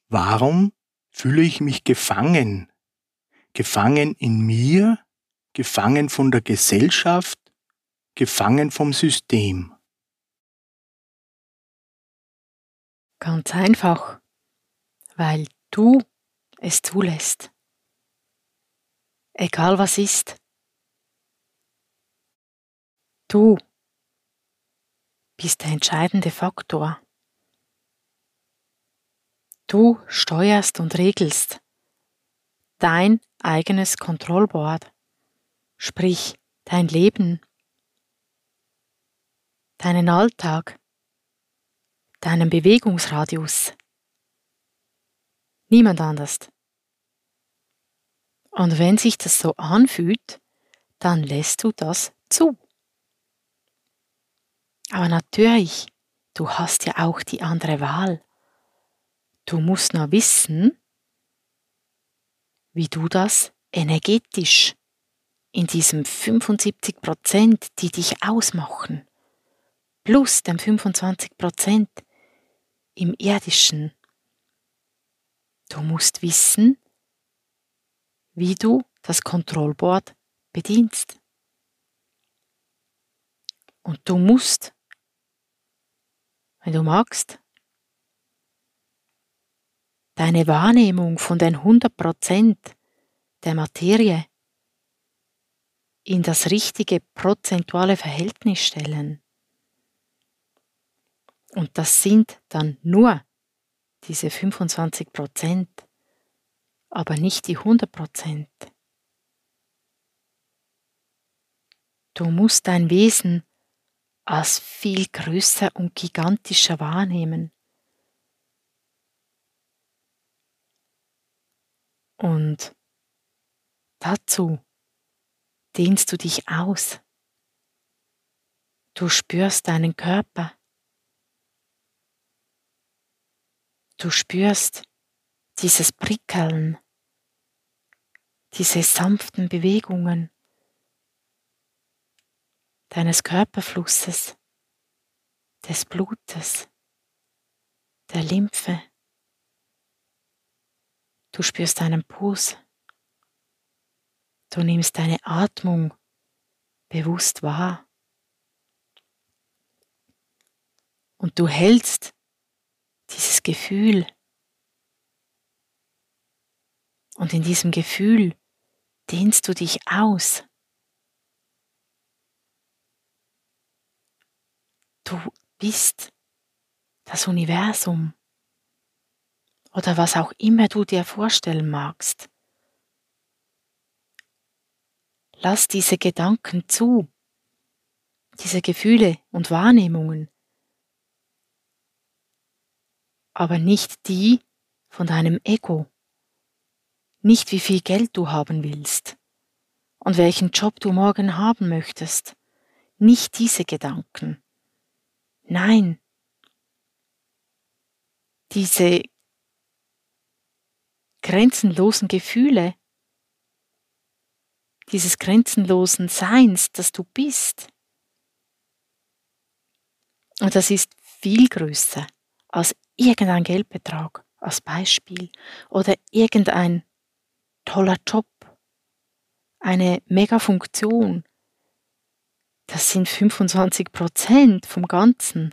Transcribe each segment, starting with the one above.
Warum fühle ich mich gefangen? Gefangen in mir, gefangen von der Gesellschaft, gefangen vom System. Ganz einfach, weil du es zulässt. Egal was ist. Du bist der entscheidende Faktor. Du steuerst und regelst dein eigenes Kontrollboard, sprich dein Leben, deinen Alltag, deinen Bewegungsradius. Niemand anders. Und wenn sich das so anfühlt, dann lässt du das zu. Aber natürlich, du hast ja auch die andere Wahl. Du musst nur wissen, wie du das energetisch in diesem 75%, die dich ausmachen, plus dem 25% im Irdischen. Du musst wissen, wie du das Kontrollboard bedienst. Und du musst, wenn du magst, deine Wahrnehmung von den 100% der Materie in das richtige prozentuale Verhältnis stellen. Und das sind dann nur diese 25%, aber nicht die 100%. Du musst dein Wesen als viel größer und gigantischer wahrnehmen. Und dazu dehnst du dich aus. Du spürst deinen Körper. Du spürst dieses Prickeln, diese sanften Bewegungen deines Körperflusses, des Blutes, der Lymphe. Du spürst deinen Puls. Du nimmst deine Atmung bewusst wahr. Und du hältst dieses Gefühl. Und in diesem Gefühl dehnst du dich aus. Du bist das Universum oder was auch immer du dir vorstellen magst. Lass diese Gedanken zu, diese Gefühle und Wahrnehmungen, aber nicht die von deinem Ego, nicht wie viel Geld du haben willst und welchen Job du morgen haben möchtest, nicht diese Gedanken. Nein, diese grenzenlosen Gefühle, dieses grenzenlosen Seins, das du bist. Und das ist viel größer als irgendein Geldbetrag als Beispiel oder irgendein toller Job, eine Megafunktion. Das sind 25% vom Ganzen.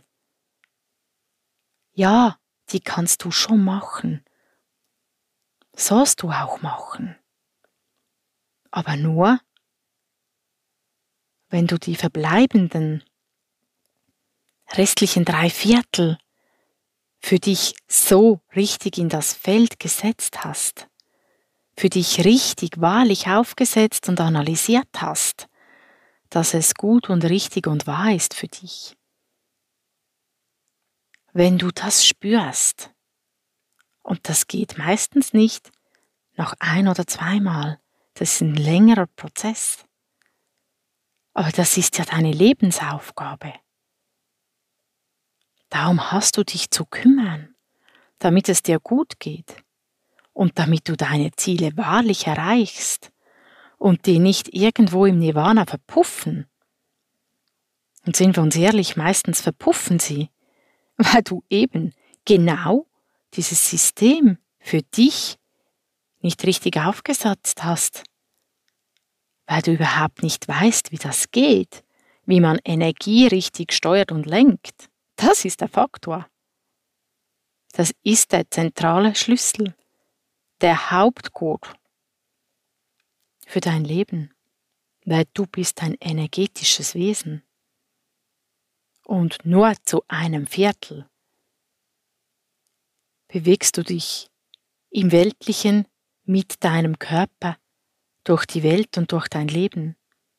Ja, die kannst du schon machen. Sollst du auch machen. Aber nur, wenn du die verbleibenden restlichen 3/4 für dich so richtig in das Feld gesetzt hast, für dich richtig wahrlich aufgesetzt und analysiert hast, dass es gut und richtig und wahr ist für dich. Wenn du das spürst, und das geht meistens nicht nach 1 oder 2 Mal, das ist ein längerer Prozess, aber das ist ja deine Lebensaufgabe. Darum hast du dich zu kümmern, damit es dir gut geht und damit du deine Ziele wahrlich erreichst und die nicht irgendwo im Nirvana verpuffen. Und sind wir uns ehrlich, meistens verpuffen sie, weil du eben genau dieses System für dich nicht richtig aufgesetzt hast, weil du überhaupt nicht weißt, wie das geht, wie man Energie richtig steuert und lenkt. Das ist der Faktor. Das ist der zentrale Schlüssel, der Hauptcode für dein Leben, weil du bist ein energetisches Wesen. Und nur zu einem Viertel bewegst du dich im Weltlichen mit deinem Körper durch die Welt und durch dein Leben.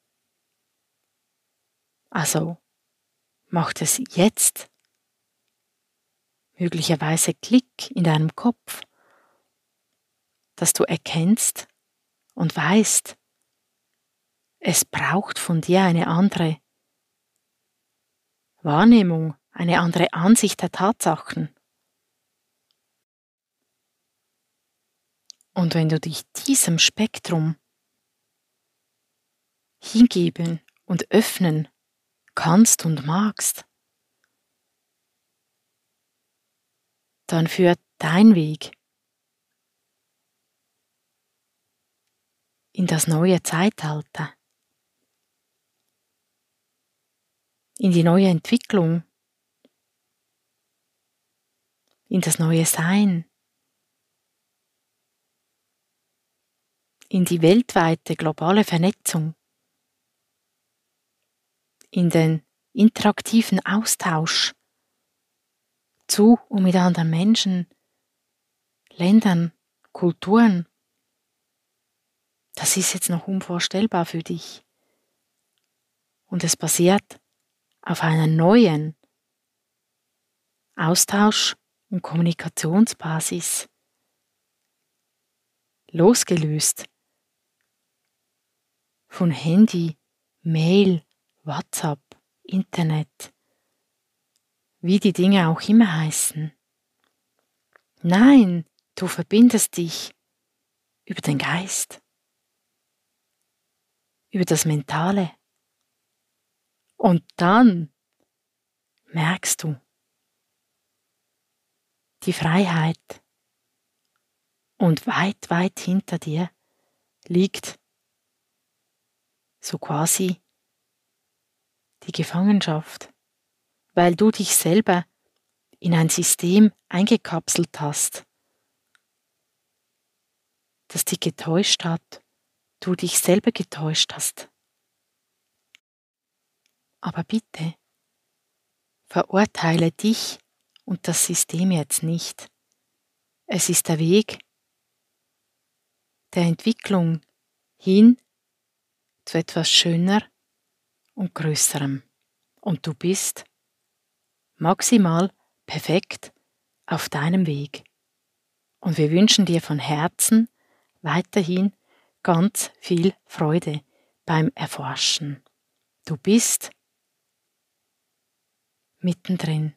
Also macht es jetzt möglicherweise Klick in deinem Kopf, dass du erkennst und weißt, es braucht von dir eine andere Wahrnehmung, eine andere Ansicht der Tatsachen. Und wenn du dich diesem Spektrum hingeben und öffnen kannst und magst, dann führt dein Weg in das neue Zeitalter, in die neue Entwicklung, in das neue Sein, in die weltweite globale Vernetzung, in den interaktiven Austausch zu und mit anderen Menschen, Ländern, Kulturen. Das ist jetzt noch unvorstellbar für dich. Und es basiert auf einer neuen Austausch- und Kommunikationsbasis, losgelöst von Handy, Mail, WhatsApp, Internet, wie die Dinge auch immer heißen. Nein, du verbindest dich über den Geist, über das Mentale. Und dann merkst du die Freiheit. Und weit, weit hinter dir liegt so quasi die Gefangenschaft, weil du dich selber in ein System eingekapselt hast, das dich getäuscht hat, du dich selber getäuscht hast. Aber bitte, verurteile dich und das System jetzt nicht. Es ist der Weg der Entwicklung hin zu etwas Schöner und Größerem. Und du bist maximal perfekt auf deinem Weg. Und wir wünschen dir von Herzen weiterhin ganz viel Freude beim Erforschen. Du bist mittendrin.